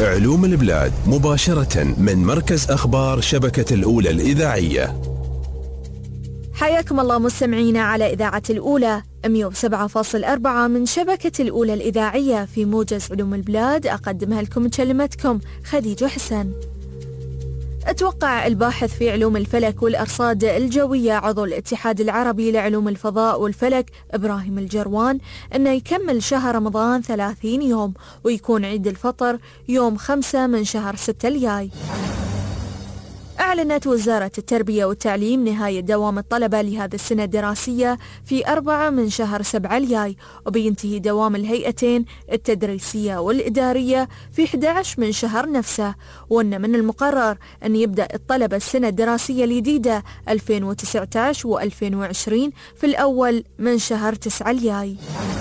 علوم البلاد مباشرة من مركز أخبار شبكة الأولى الإذاعية. حياكم الله مستمعينا على إذاعة الأولى 107.4 من شبكة الأولى الإذاعية في موجز علوم البلاد. أقدمها لكم كلمتكم خديجة حسن. أتوقع الباحث في علوم الفلك والأرصاد الجوية عضو الاتحاد العربي لعلوم الفضاء والفلك إبراهيم الجروان أنه يكمل شهر رمضان 30 يوم ويكون عيد الفطر يوم 5 من شهر 6 الجاي. أعلنت وزارة التربية والتعليم نهاية دوام الطلبة لهذه السنة الدراسية في 4 من شهر 7 الجاي، وبينتهي دوام الهيئتين التدريسية والإدارية في 11 من شهر نفسه، وأن من المقرر أن يبدأ الطلبة السنة الدراسية الجديدة 2019 و2020 في الأول من شهر 9 الجاي.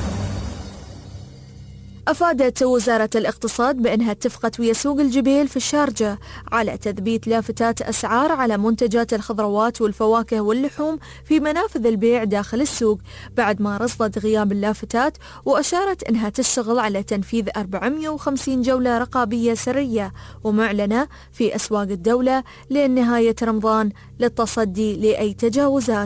أفادت وزارة الاقتصاد بأنها اتفقت ويا سوق الجبيل في الشارجة على تثبيت لافتات أسعار على منتجات الخضروات والفواكه واللحوم في منافذ البيع داخل السوق بعد ما رصدت غياب اللافتات، وأشارت أنها تشتغل على تنفيذ 450 جولة رقابية سرية ومعلنة في أسواق الدولة لنهاية رمضان للتصدي لأي تجاوزات.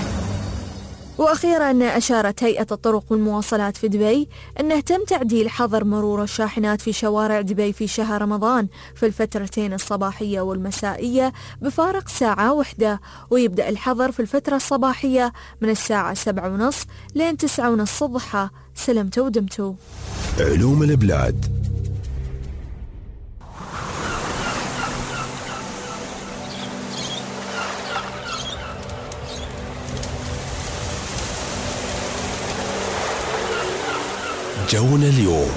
وأخيرا أشارت هيئة الطرق والمواصلات في دبي أنه تم تعديل حظر مرور الشاحنات في شوارع دبي في شهر رمضان في الفترتين الصباحية والمسائية بفارق ساعة واحدة، ويبدأ الحظر في الفترة الصباحية من الساعة 7:30 لين 9:30 الضحى. سلمتوا ودمتوا. علوم البلاد. جونا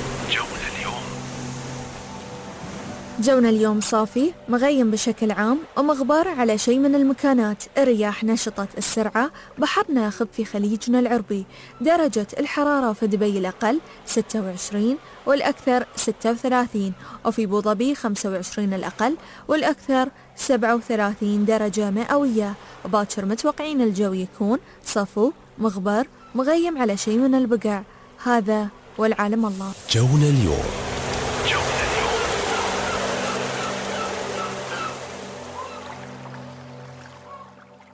اليوم صافي مغيم بشكل عام ومغبار على شيء من المكانات. الرياح نشطت السرعة، بحرنا ياخذ في خليجنا العربي. درجة الحرارة في دبي الأقل 26 والأكثر 36، وفي أبوظبي 25 الأقل والأكثر 37 درجة مئوية. وباكر متوقعين الجو يكون صفو مغبر مغيم على شيء من البقع. هذا والعالم الله. جونا اليوم.